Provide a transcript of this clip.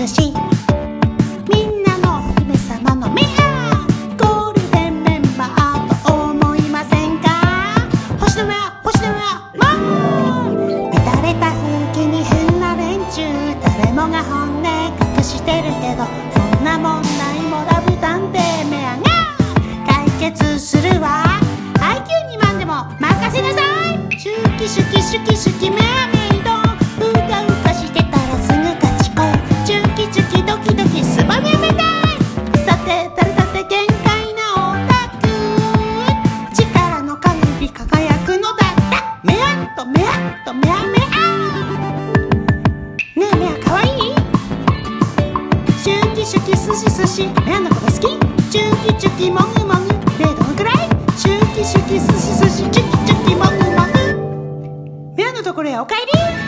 しみんなのお姫様のミハゴールデンメンバーと思いませんか？星の上もう乱れた風景に変な連中誰もが本音隠してるけどこんな問題もラブ探偵メアが解決するわ IQ2 万でも任せなさいシュキシュキシュキシュキメアメイドうかうかしてたらすぐ勝ちこチュキチュキドキドキスバメめたいさて誰だって限界なオタク力の限り輝くのだったメアッとメアッとメアメアねえメアかわいいシュキシュキスシスシメアのこと好きチュキチュキモグモグねえどのくらいシュキシュキスシスシチュキチュキモグモグメアのところへお帰り